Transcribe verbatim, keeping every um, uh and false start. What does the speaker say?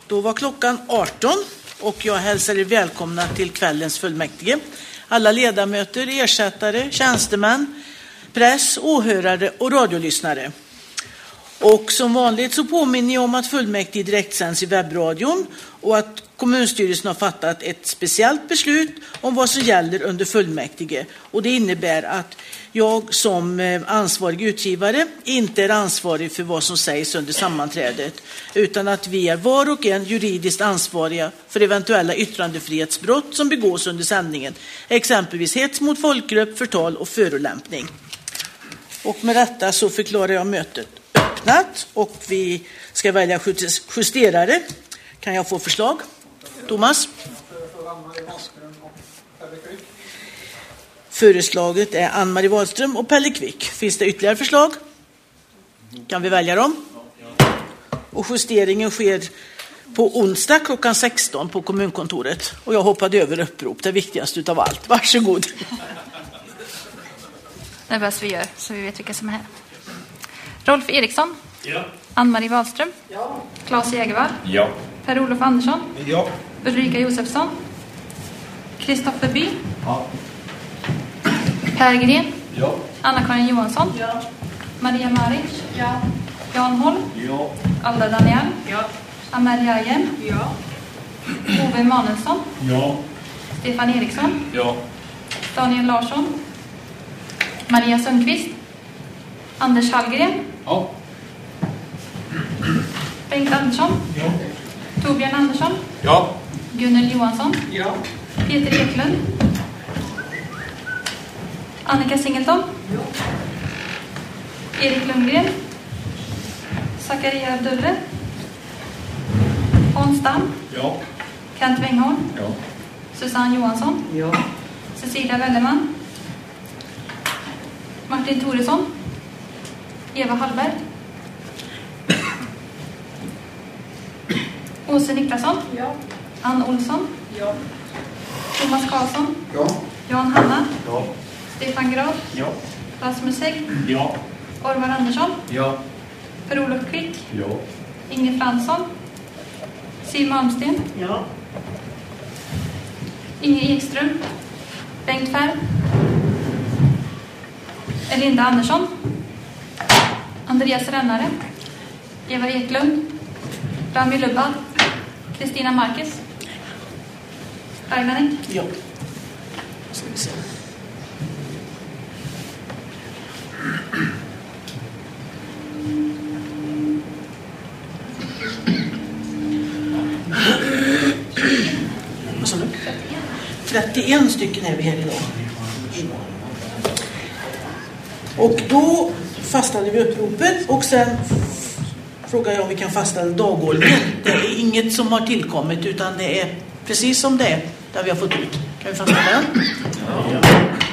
Då var klockan arton och jag hälsar er välkomna till kvällens fullmäktige. Alla ledamöter, ersättare, tjänstemän, press, åhörare och radiolyssnare. Och som vanligt så påminner jag om att fullmäktige direktsänds i webbradion och att kommunstyrelsen har fattat ett speciellt beslut om vad som gäller under fullmäktige. Och det innebär att jag som ansvarig utgivare inte är ansvarig för vad som sägs under sammanträdet, utan att vi är var och en juridiskt ansvariga för eventuella yttrandefrihetsbrott som begås under sändningen, exempelvis hets mot folkgrupp, förtal och förolämpning. Och med detta så förklarar jag mötet öppnat och vi ska välja justerare. Kan jag få förslag? Thomas? Föreslaget är Ann-Marie Wahlström och Pelle Kvick. Finns det ytterligare förslag? Kan vi välja dem? Och justeringen sker på onsdag klockan sexton på kommunkontoret. Och jag hoppade över upprop, det viktigaste utav allt. Varsågod. Det är bäst vi gör, så vi vet vilka som är här. Rolf Eriksson. Ja. Ann-Marie Wahlström. Ja. Claes Jägervall. Ja. Per-Olof Andersson. Ja. Ulrika Josefsson. Kristoffer By. Ja. Per Gren. Ja. Anna-Karin Johansson. Ja. Maria Maric. Ja. Jan Holm. Ja. Alda Daniel. Ja. Amelia Jem. Ja. Ove Manelsson. Ja. Stefan Eriksson. Ja. Daniel Larsson. Maria Sundqvist. Anders Hallgren. Ja. Bengt Andersson. Ja. Torbjörn Andersson. Ja. Gunnel Johansson. Ja. Peter Eklund. Annika Singleton. Ja. Erik Lundgren. Zakaria Abdulle. Hans Stam. Ja. Kent Wenghorn. Ja. Susanne Johansson. Ja. Cecilia Welleman. Martin Thoresson. Eva Hallberg. Åse Niklasson. Ja. Ann Olsson. Ja. Thomas Karlsson. Ja. Jan Hanna. Ja. Stefan Graf. Ja. Rasmus Hägg. Ja. Orvar Andersson. Ja. Per-Olof Kvick. Ja. Inge Fransson. Siv Malmsten. Ja. Inge Ekström. Bengt Färm. Elinda Andersson. Andreas Rännare. Eva Eklund. Rami Lubbad. Kristina Marquez. Ragnarik. Ja. Ska vi se. Vad sa du? trettioen stycken är vi här idag. Och då fastställde vi uppropet och sen frågar jag om vi kan fastställa dagordningen. Det är inget som har tillkommit utan det är precis som det är där vi har fått ut. Kan vi fastställa den? Ja.